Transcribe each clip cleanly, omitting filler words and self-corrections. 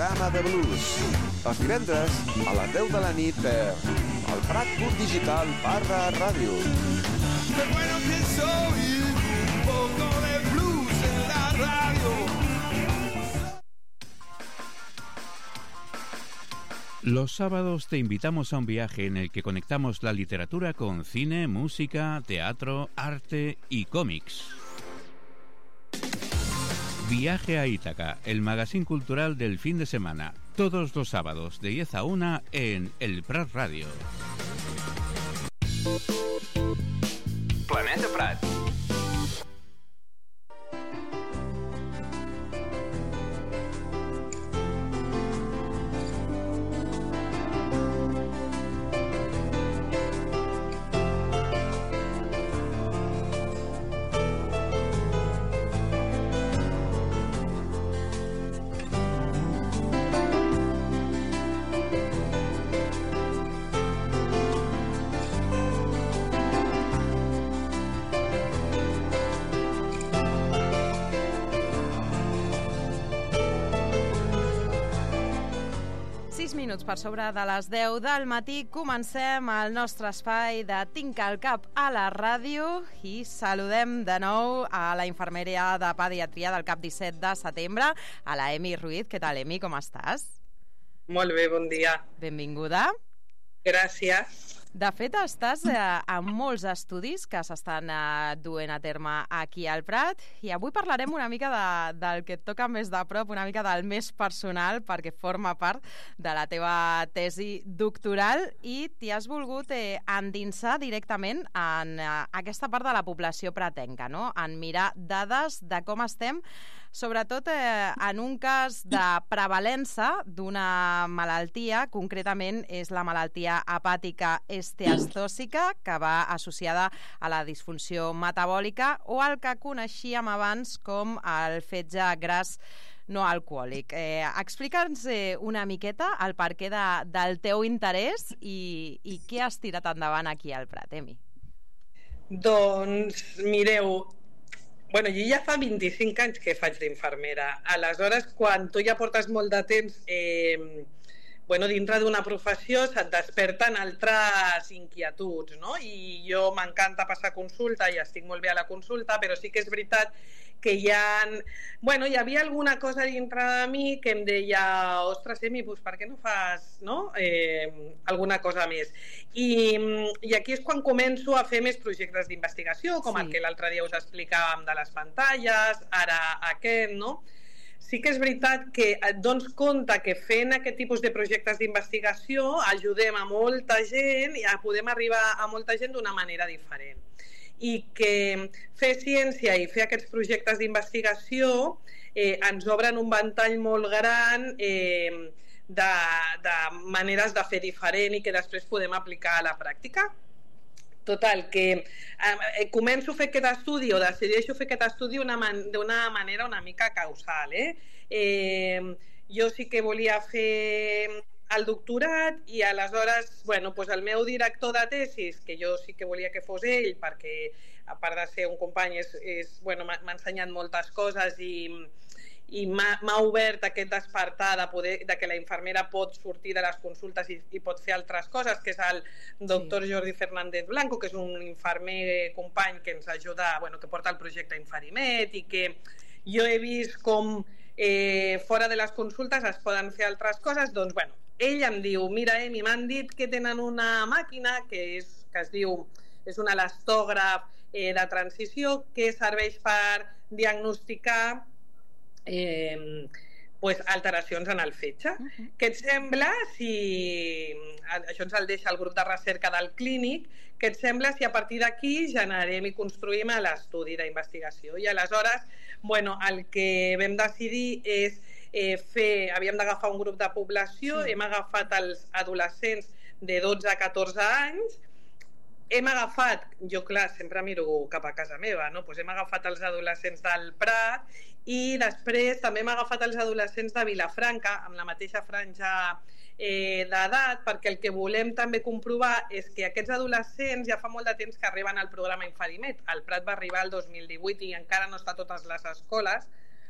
programa de blues. Els divendres a les 10 de la nit per el Prat.digital/ràdio. Qué bueno que soy un poco de blues en la radio. Los sábados te invitamos a un viaje en el que conectamos la literatura con cine, música, teatro, arte y cómics. Viaje a Ítaca, el magazín cultural del fin de semana, todos los sábados de 10 a 1 en el Prat Radio. Planeta Prat. Minuts per sobre de les 10 del matí comencem el nostre espai de Tinc al cap a la ràdio i saludem de nou a la infermera de pediatria del CAP 17 de setembre, a la Emi Ruiz. Què tal, Emi? Com estàs? Molt bé, bon dia. Benvinguda. Gràcies. De fet, estàs en molts estudis que s'estan duent a terme aquí al Prat i avui parlarem una mica del que et toca més de prop, una mica del més personal, perquè forma part de la teva tesi doctoral i t'hi has volgut endinsar directament en aquesta part de la població pratenca, no? En mirar dades de com estem, sobretot en un cas de prevalença d'una malaltia, concretament és la malaltia hepàtica esteatòsica, que va associada a la disfunció metabòlica o el que coneixíem abans com el fetge gras no alcohòlic. Explica'ns una miqueta el perquè del teu interès i què has tirat endavant aquí al Prat, Emi. Doncs, mireu, jo ja fa 25 anys que faig d'infermera. Aleshores, quan tu ja portes molt de temps dintre d'una professió se't desperten altres inquietuds, no? I jo m'encanta passar consulta i estic molt bé a la consulta, però sí que és veritat que hi havia alguna cosa dintre de mi que em deia, ostres, Emi, per què no fas alguna cosa més? I aquí és quan començo a fer més projectes d'investigació, com el que l'altre dia us explicàvem de les pantalles, ara aquest, no? Sí que és veritat que et dones compte que fent aquest tipus de projectes d'investigació ajudem a molta gent i podem arribar a molta gent d'una manera diferent. I que fer ciència i fer aquests projectes d'investigació ens obren un ventall molt gran de maneres de fer diferent i que després podem aplicar a la pràctica. Total, que començo a fer aquest estudi o decideixo fer aquest estudi d'una manera una mica causal. Jo sí que volia fer el doctorat i aleshores, el meu director de tesis, que jo sí que volia que fos ell, perquè a part de ser un company m'ha ensenyat moltes coses i m'ha obert aquest despertar de que la infermera pot sortir de les consultes i pot fer altres coses, que és el doctor Jordi Fernández Blanco, que és un infermer company que ens ajuda, que porta el projecte Infarimet i que jo he vist com fora de les consultes es poden fer altres coses. Doncs, ell em diu, mira, Emi, m'han dit que tenen una màquina que es diu, és un elastògraf de transició que serveix per diagnosticar alteracions en el fetge. Què et sembla si això ens el deixa el grup de recerca del clínic, què et sembla si a partir d'aquí generem i construïm l'estudi d'investigació? I aleshores el que vam decidir és havíem d'agafar un grup de població, hem agafat els adolescents de 12 a 14 anys, hem agafat, jo clar, sempre miro cap a casa meva, no? Hem agafat els adolescents del Prat i després també hem agafat els adolescents de Vilafranca amb la mateixa franja d'edat, perquè el que volem també comprovar és que aquests adolescents ja fa molt de temps que arriben al programa Infarimet. El Prat va arribar el 2018 i encara no està a totes les escoles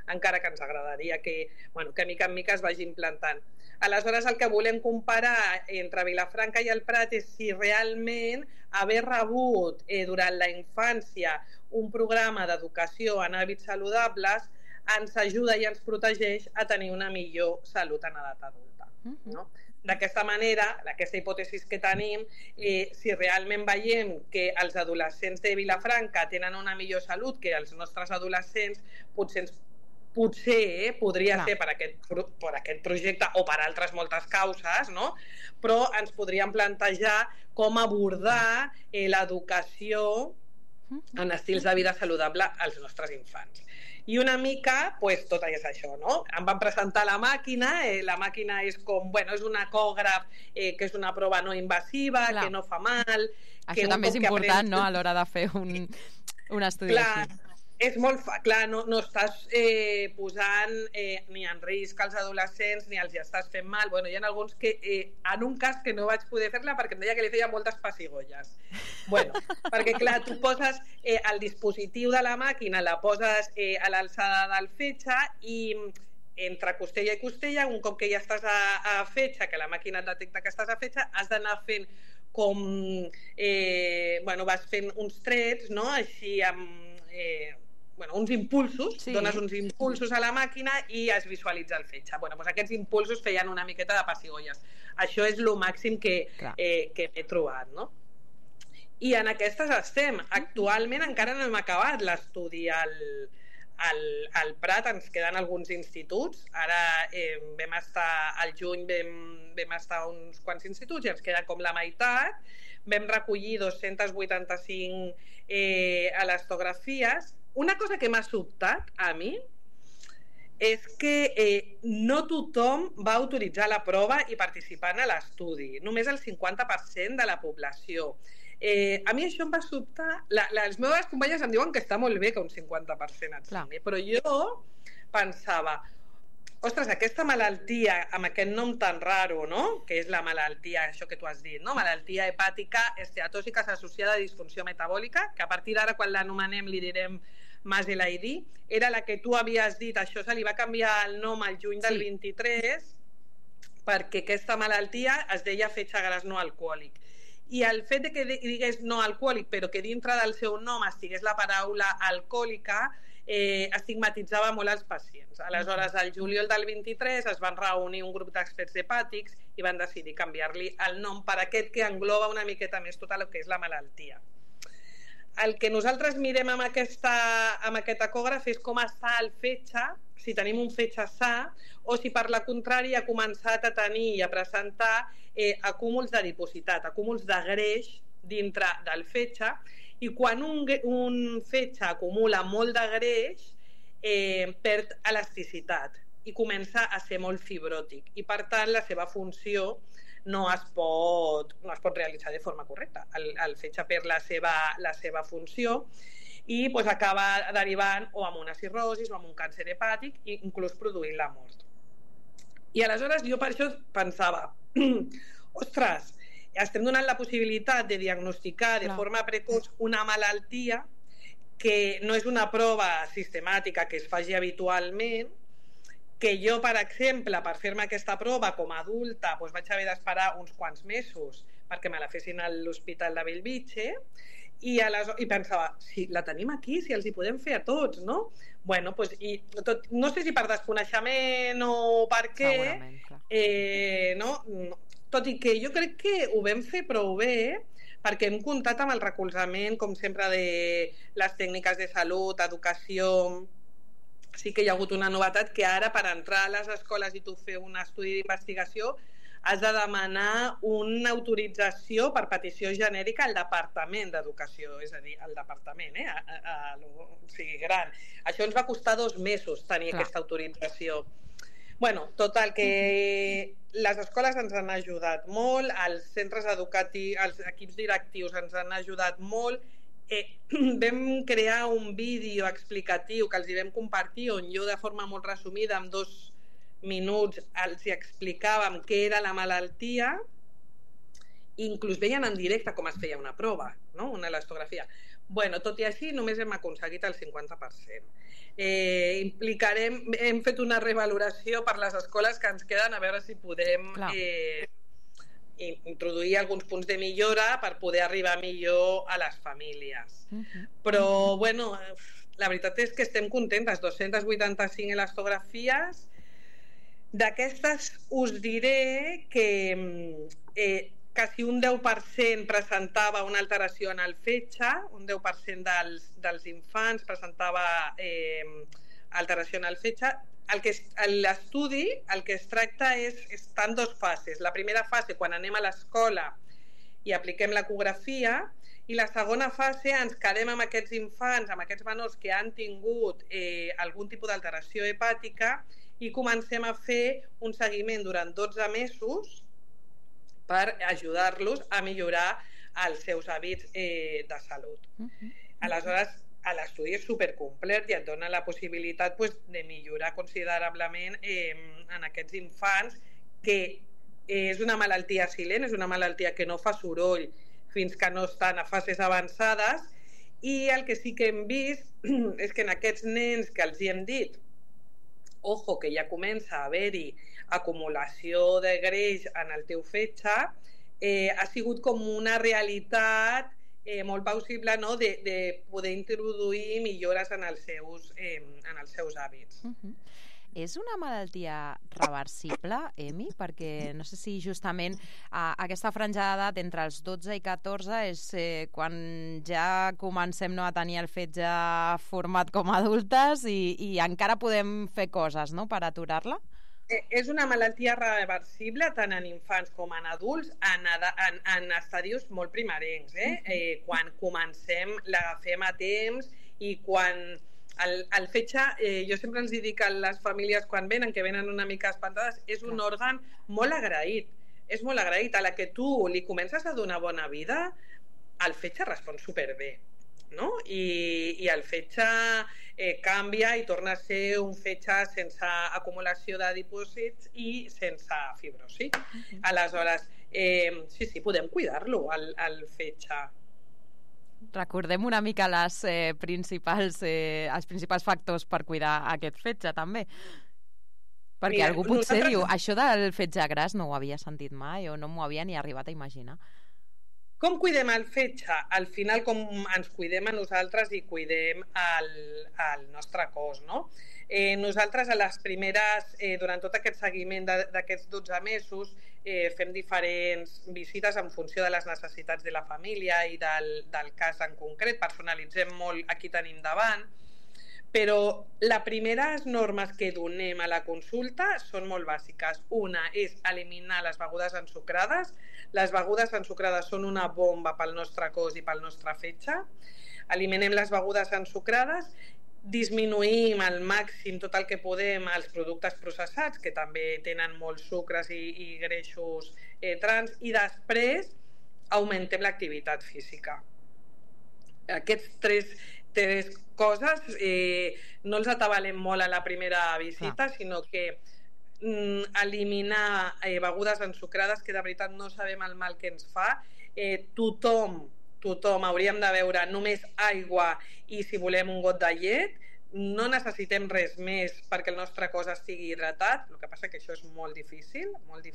encara que ens agradaria que mica en mica es vagi implantant. Aleshores, el que volem comparar entre Vilafranca i el Prat és si realment haver rebut durant la infància un programa d'educació en hàbits saludables ens ajuda i ens protegeix a tenir una millor salut en edat adulta. No? D'aquesta manera, d'aquesta hipòtesi que tenim, si realment veiem que els adolescents de Vilafranca tenen una millor salut que els nostres adolescents, potser podria ser per aquest projecte o per altres moltes causes, no? Però ens podríem plantejar com abordar l'educació en estils de vida saludable als nostres infants. I una mica, tot és això, no? Em van presentar la màquina és com, és un ecògraf que és una prova no invasiva, que no fa mal... Això també és important, no?, a l'hora de fer un estudi així. És molt clar, no estàs posant ni en risc als adolescents ni els hi estàs fent mal. Hi ha alguns que, en un cas que no vaig poder fer-la perquè em deia que li feia moltes pessigolles. Perquè clar, tu poses el dispositiu de la màquina, la poses a l'alçada del fetge i entre costella i costella, un cop que ja estàs a fetge, que la màquina et detecta que estàs a fetge, has d'anar fent com... vas fent uns trets, no?, així amb... uns impulsos, dones uns impulsos a la màquina i es visualitza el fetge. Aquests impulsos feien una miqueta de pessigolles. Això és el màxim que m'he trobat, no? I en aquestes estem. Actualment encara no hem acabat l'estudi al Prat, ens queden alguns instituts. Ara vam estar al juny, vam estar a uns quants instituts i ens queda com la meitat. Vam recollir 285 elastografies. Una cosa que m'ha sobtat a mi és que no tothom va autoritzar la prova i participar en l'estudi, només el 50% de la població. A mi això em va sobtar. Les meves companyes em diuen que està molt bé que un 50% et signi, però jo pensava, ostres, aquesta malaltia amb aquest nom tan raro, no?, que és la malaltia, això que tu has dit, no?, malaltia hepàtica esteatòsica associada a disfunció metabòlica, que a partir d'ara quan l'anomenem li direm MASLID, era la que tu havies dit, això se li va canviar el nom al juny del 23 perquè aquesta malaltia es deia fetge gras no alcohòlic. I el fet de que digués no alcohòlic però que dintre del seu nom estigués la paraula alcohòlica estigmatitzava molt els pacients. Aleshores, al juliol del 23 es van reunir un grup d'experts hepàtics i van decidir canviar-li el nom per aquest que engloba una miqueta més tot el que és la malaltia. El que nosaltres mirem amb aquest ecògraf és com està el fetge, si tenim un fetge sa o si per la contrària ha començat a tenir i a presentar acúmuls d'adipositat, acúmuls de greix dintre del fetge, i quan un fetge acumula molt de greix perd elasticitat i comença a ser molt fibròtic i per tant la seva funció no es pot realitzar de forma correcta. El fetge perd la seva funció i acaba derivant o amb una cirrosi o amb un càncer hepàtic i inclús produint la mort. I aleshores jo per això pensava, ostres, estem donant la possibilitat de diagnosticar de forma precoç una malaltia que no és una prova sistemàtica que es faci habitualment, que jo, per exemple, per fer-me aquesta prova com a adulta vaig haver d'esperar uns quants mesos perquè me la fessin a l'Hospital de Bellvitge i pensava, si la tenim aquí, si els hi podem fer a tots, no? No sé si per desconeixement o per què, tot i que jo crec que ho vam fer prou bé perquè hem comptat amb el recolzament, com sempre, de les tècniques de salut, educació. Sí que hi ha hagut una novetat que ara per entrar a les escoles i tu fer un estudi d'investigació has de demanar una autorització per petició genèrica al Departament d'Educació, és a dir, al Departament, o sigui, gran. Això ens va costar 2 mesos tenir aquesta autorització. Total, que les escoles ens han ajudat molt, els centres educatius, els equips directius ens han ajudat molt. Vam crear un vídeo explicatiu que els hi vam compartir on jo de forma molt resumida en 2 minuts els hi explicàvem què era la malaltia, inclús veien en directe com es feia una prova, no? Una elastografia, Bueno, tot i així, només hem aconseguit el 50%. Hem fet una revaloració per les escoles que ens queden, a veure si podem introduir alguns punts de millora per poder arribar millor a les famílies. Però, bueno, la veritat és que estem contentes, 285 elastografies. D'aquestes us diré que quasi un 10% presentava una alteració en el fetge, un 10% dels infants presentava alteració en el fetge. L'estudi, el que es tracta està en dues fases. La primera fase, quan anem a l'escola i apliquem l'ecografia, i la segona fase ens quedem amb aquests infants, amb aquests menors que han tingut algun tipus d'alteració hepàtica i comencem a fer un seguiment durant 12 mesos per ajudar-los a millorar els seus hàbits de salut. Aleshores, l'estudi és supercomplet i et dona la possibilitat de millorar considerablement en aquests infants, que és una malaltia silent, és una malaltia que no fa soroll fins que no estan a fases avançades, i el que sí que hem vist és que en aquests nens que els hi hem dit ojo, que ja comença a haver-hi acumulació de greix en el teu fetge, ha sigut com una realitat molt possible, no?, de poder introduir millores en els seus hàbits. És una malaltia reversible, Emi? Perquè no sé si justament aquesta franja d'edat entre els 12 i 14 és quan ja comencem a tenir el fetge format com a adultes i encara podem fer coses, no?, per aturar-la? És una malaltia reversible tant en infants com en adults en estadis molt primerencs. Quan comencem, l'agafem a temps i quan el fetge, jo sempre els dic a les famílies quan venen, que venen una mica espantades, és un òrgan molt agraït. És molt agraït. A la que tu li comences a donar bona vida, el fetge respon superbé, no? I el fetge canvia i torna a ser un fetge sense acumulació de dipòsits i sense fibrosi. Aleshores, sí, podem cuidar-lo, el fetge. Recordem una mica els principals factors per cuidar aquest fetge, també. Perquè algú potser diu, això del fetge gras no ho havia sentit mai o no m'ho havia ni arribat a imaginar. Com cuidem el fetge? Al final, com ens cuidem a nosaltres i cuidem el nostre cos, no? Nosaltres, a les primeres, durant tot aquest seguiment d'aquests 12 mesos, fem diferents visites en funció de les necessitats de la família i del cas en concret, personalitzem molt a qui tenim davant, però les primeres normes que donem a la consulta són molt bàsiques. Una és eliminar les begudes ensucrades. Les begudes ensucrades són una bomba pel nostre cos i pel nostre fetge. Eliminem les begudes ensucrades, disminuïm al màxim tot el que podem els productes processats, que també tenen molts sucres i greixos trans, i després augmentem l'activitat física. Aquests tres coses no els atabalem molt a la primera visita, sinó que eliminar begudes ensucrades, que de veritat no sabem el mal que ens fa. Tothom hauríem de beure només aigua i, si volem, un got de llet. No necessitem res més perquè el nostre cos estigui hidratat. El que passa que això és molt difícil,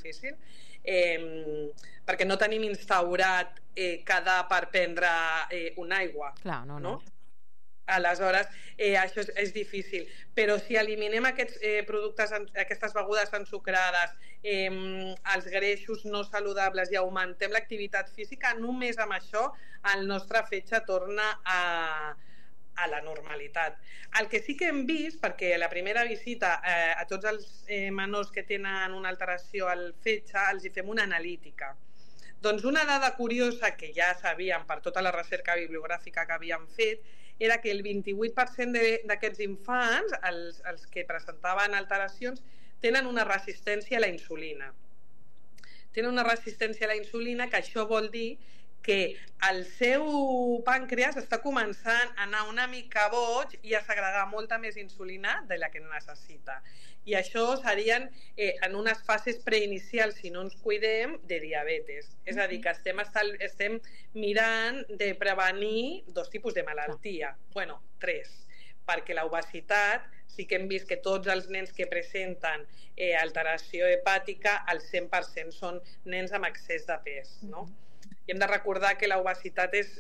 perquè no tenim instaurat quedar per prendre una aigua. Clar, no. Aleshores, això és difícil. Però si eliminem aquests productes, aquestes begudes ensucrades, els greixos no saludables i augmentem l'activitat física, només amb això el nostre fetge torna a la normalitat. El que sí que hem vist, perquè a la primera visita a tots els menors que tenen una alteració al fetge els hi fem una analítica. Doncs una dada curiosa que ja sabíem per tota la recerca bibliogràfica que havíem fet era que el 28% d'aquests infants, els que presentaven alteracions, tenen una resistència a la insulina. Tenen una resistència a la insulina, que això vol dir que el seu pàncreas està començant a anar una mica boig i a segregar molta més insulina de la que necessita. I això serien en unes fases preinicials, si no ens cuidem, de diabetes. És a dir, que estem mirant de prevenir 2 tipus de malaltia. Bueno, 3, perquè l'obesitat sí que hem vist que tots els nens que presenten alteració hepàtica, al 100% són nens amb excés de pes, no? I hem de recordar que l'obesitat és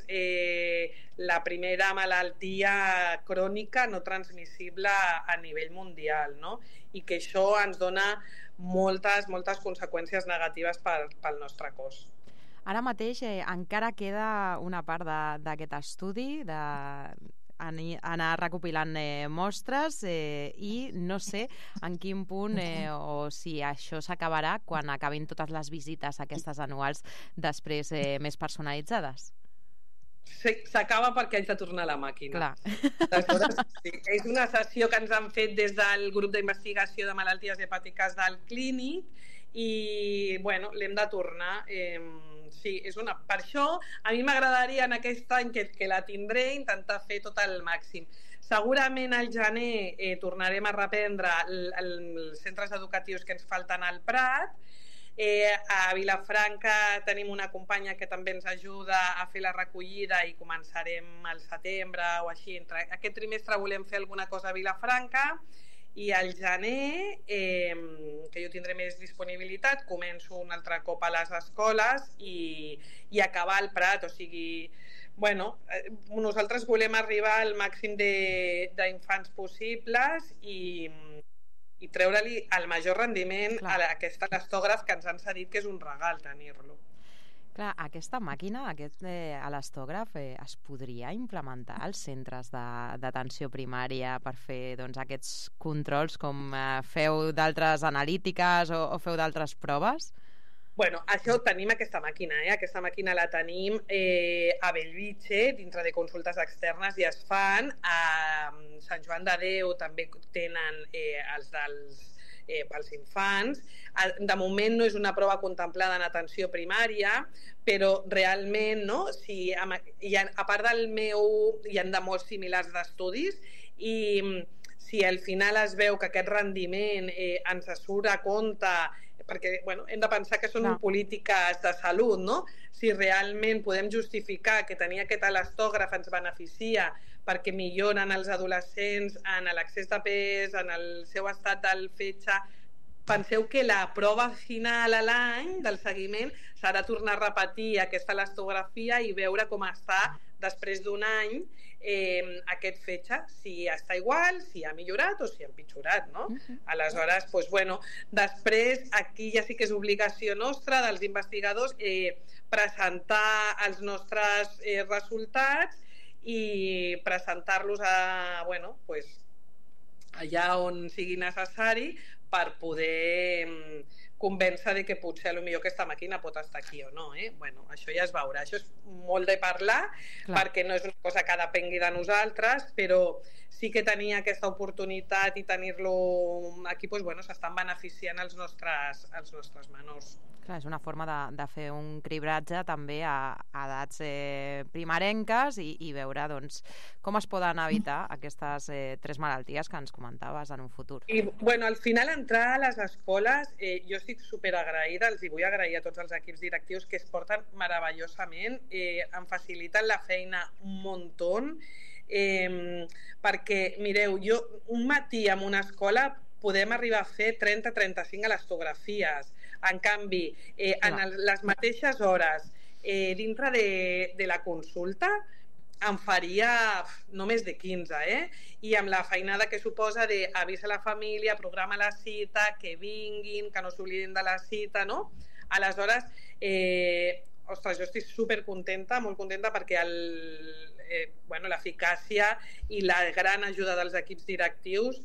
la primera malaltia crònica no transmissible a nivell mundial, no? I que això ens dona moltes conseqüències negatives pel nostre cos. Ara mateix encara queda una part d'aquest estudi, anar recopilant mostres i no sé en quin punt o si això s'acabarà quan acabin totes les visites aquestes anuals després més personalitzades. S'acaba perquè haig de tornar a la màquina. Aleshores, sí, és una sessió que ens han fet des del grup d'investigació de malalties hepàtiques del clínic i bueno, l'hem de tornar. Sí, per això a mi m'agradaria en aquest any que la tindré intentar fer tot el màxim. Segurament al gener tornarem a reprendre els centres educatius que ens falten al Prat. A Vilafranca tenim una companya que també ens ajuda a fer la recollida i començarem al setembre o així. Aquest trimestre volem fer alguna cosa a Vilafranca i al gener, que jo tindré més disponibilitat, començo un altre cop a les escoles i acabar al Prat. O sigui, bueno, nosaltres volem arribar al màxim d'infants possibles i treure-li el major rendiment a aquest elastògraf que ens han cedit, que és un regal tenir-lo. Clar, aquesta màquina, aquest elastògraf, es podria implementar als centres d'atenció primària per fer aquests controls com feu d'altres analítiques o feu d'altres proves? Bueno, això tenim aquesta màquina, aquesta màquina la tenim a Bellvitge, dintre de consultes externes, i es fan. A Sant Joan de Déu també tenen els pels infants. De moment no és una prova contemplada en atenció primària, però realment, no? Si, a part del meu, hi ha de molts similars d'estudis, i si al final es veu que aquest rendiment ens surt a compte, perquè hem de pensar que són polítiques de salut, no? Si realment podem justificar que tenir aquest elastògraf ens beneficia perquè milloren els adolescents en l'accés de pes, en el seu estat del fetge, penseu que la prova final a l'any del seguiment serà tornar a repetir aquesta elastografia i veure com està després d'un any aquest fetge, si està igual, si ha millorat o si ha empitjorat, no? Aleshores, després aquí ja sí que és obligació nostra dels investigadors presentar els nostres resultats i presentar-los allà on sigui necessari per poder convèncer de que potser millor aquesta màquina pot estar aquí o no. Això ja es veurà. Això és molt de parlar, perquè no és una cosa que depengui de nosaltres, però sí que tenir aquesta oportunitat i tenir-lo aquí, s'estan beneficiant els nostres menors. Clar, és una forma de fer un cribratge també a edats primerenques i veure com es poden evitar aquestes 3 malalties que ens comentaves en un futur. I al final entrar a les escoles, jo estic superagraïda, els hi vull agrair a tots els equips directius que es porten meravellosament, em faciliten la feina un muntó, perquè mireu, un matí en una escola podem arribar a fer 30-35 elastografies. En canvi, en les mateixes hores dintre de la consulta em faria no més de 15, i amb la feinada que suposa d'avisar la família, programa la cita, que vinguin, que no s'oblidin de la cita, no? Aleshores, jo estic supercontenta, molt contenta, perquè l'eficàcia i la gran ajuda dels equips directius,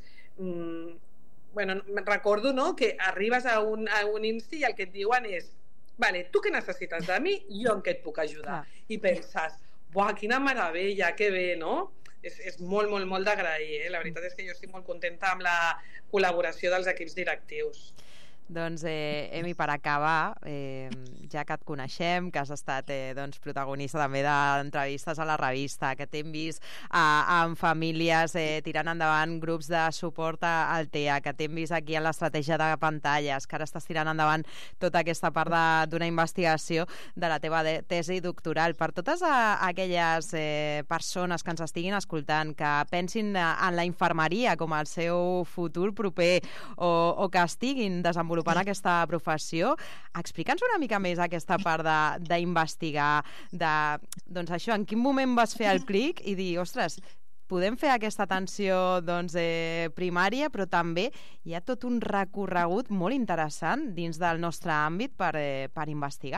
recordo, no?, que arribes a un insti i el que et diuen és vale, tu què necessites de mi? Jo en què et puc ajudar? I penses, buah, quina meravella, que bé, no? És molt, molt, molt d'agrair, La veritat és que jo estic molt contenta amb la col·laboració dels equips directius. Doncs, Emi, per acabar, ja que et coneixem, que has estat protagonista també d'entrevistes a la revista, que t'hem vist amb famílies tirant endavant grups de suport al TEA, que t'hem vist aquí a l'estratègia de pantalles, que ara estàs tirant endavant tota aquesta part d'una investigació de la teva tesi doctoral. Per totes aquelles persones que ens estiguin escoltant, que pensin en la infermeria com el seu futur proper o que estiguin desenvolupant aquesta professió, explica'ns una mica més aquesta part d'investigar, doncs això, en quin moment vas fer el clic i dir, ostres, podem fer aquesta atenció primària, però també hi ha tot un recorregut molt interessant dins del nostre àmbit per investigar.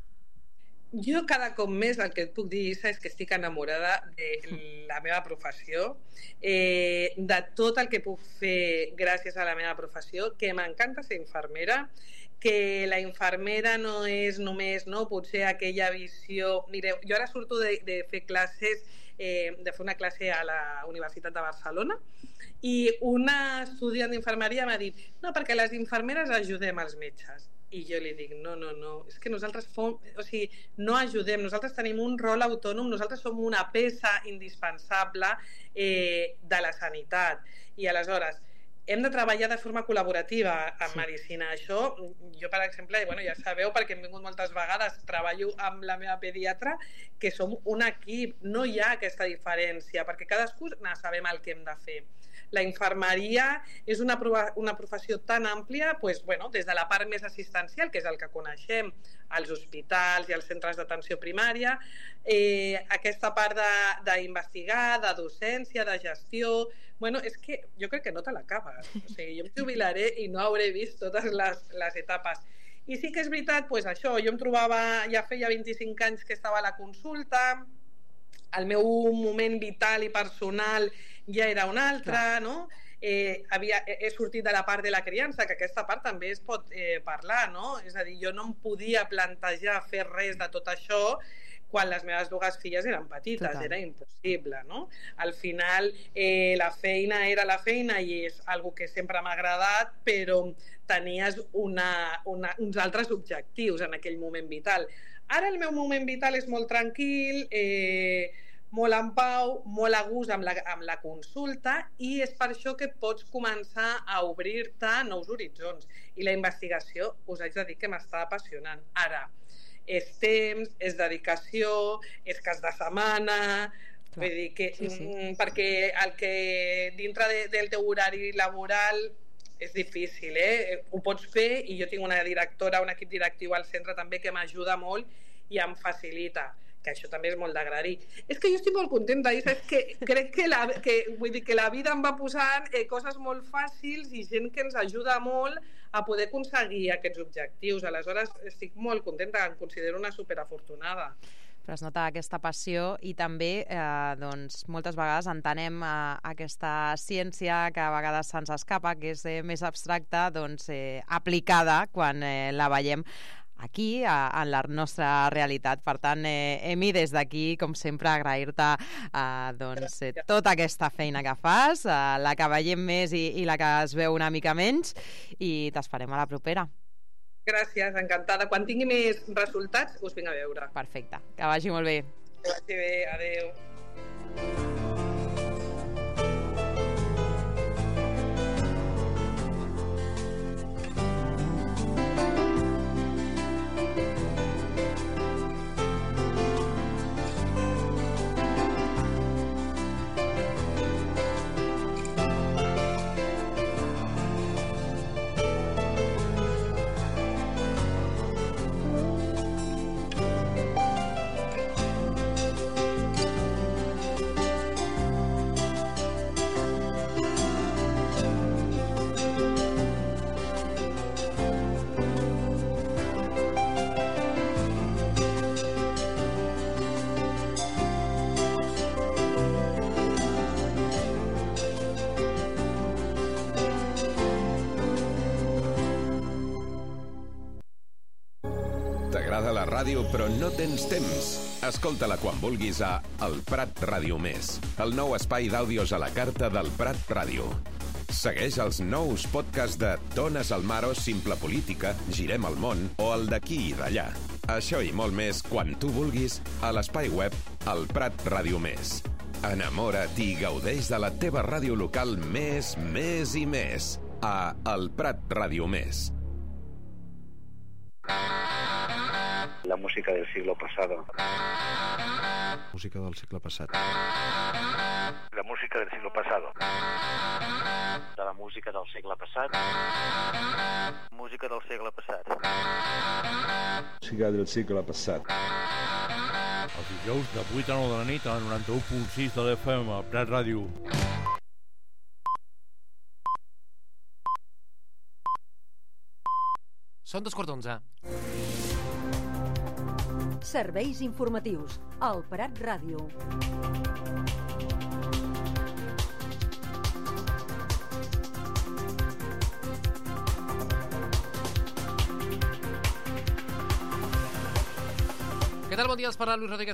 Jo cada cop més el que et puc dir, Isa, és que estic enamorada de la meva professió, de tot el que puc fer gràcies a la meva professió, que m'encanta ser infermera, que la infermera no és només, potser aquella visió... Mireu, jo ara surto de fer classes, de fer una classe a la Universitat de Barcelona, i una estudiant d'infermeria m'ha dit no, perquè les infermeres ajudem els metges. I jo li dic, no, és que nosaltres no ajudem, nosaltres tenim un rol autònom, nosaltres som una peça indispensable de la sanitat. I aleshores, hem de treballar de forma col·laborativa en medicina. Això, jo, per exemple, ja sabeu, perquè hem vingut moltes vegades, treballo amb la meva pediatra, que som un equip, no hi ha aquesta diferència, perquè cadascú sabem el que hem de fer. La infermeria és una professió tan àmplia, des de la part més assistencial, que és el que coneixem, als hospitals i als centres d'atenció primària, aquesta part d'investigar, de docència, de gestió... és que jo crec que no te l'acabes. Jo em jubilaré i no hauré vist totes les etapes. I sí que és veritat, això, jo em trobava, ja feia 25 anys que estava a la consulta, el meu moment vital i personal ja era un altre, no? He sortit de la part de la criança, que aquesta part també es pot parlar, no? És a dir, jo no em podia plantejar fer res de tot això quan les meves dues filles eren petites, era impossible, no? Al final, la feina era la feina i és algo que sempre m'ha agradat, però tenies uns altres objectius en aquell moment vital. Ara el meu moment vital és molt tranquil, molt en pau, molt a gust amb la consulta, i és per això que pots començar a obrir-te nous horitzons. I la investigació, us haig de dir que m'està apassionant. Ara, és temps, és dedicació, és cas de setmana... Vull dir que, perquè el que dintre del teu horari laboral és difícil, ho pots fer, i jo tinc una directora, un equip directiu al centre també que m'ajuda molt i em facilita, que això també és molt d'agrair. És que jo estic molt contenta, és que crec que la vida em va posant coses molt fàcils i gent que ens ajuda molt a poder aconseguir aquests objectius. Aleshores estic molt contenta, em considero una superafortunada. Però es nota aquesta passió i també moltes vegades entenem aquesta ciència que a vegades se'ns escapa, que és més abstracta, aplicada quan la veiem aquí, en la nostra realitat. Per tant, Emi, des d'aquí, com sempre, agrair-te tota aquesta feina que fas, la que veiem més i la que es veu una mica menys, i t'esperem a la propera. Gràcies, encantada. Quan tingui més resultats, us vinc a veure. Perfecte, que vagi molt bé. Que vagi bé, adeu. T'agrada la ràdio però no tens temps? Escolta-la quan vulguis a El Prat Ràdio Més, el nou espai d'àudios a la carta del Prat Ràdio. Segueix els nous podcasts de Dones al Mar o Simple Política, Girem al Món o el d'aquí i d'allà. Això i molt més quan tu vulguis a l'espai web El Prat Ràdio Més. Enamora't i gaudeix de la teva ràdio local més i més a El Prat Ràdio Més. La música del siglo pasado. Música del segle passat. La música del siglo pasado. De la música del segle passat. Música del segle passat. Música del segle passat. Els dijous de 8 a 9 de la nit a 91.6 de l'FM, a Prat Ràdio. Són 2:45. Serveis informatius al Prat Ràdio. Què tal? Bon dia, els parla Luis Rodríguez.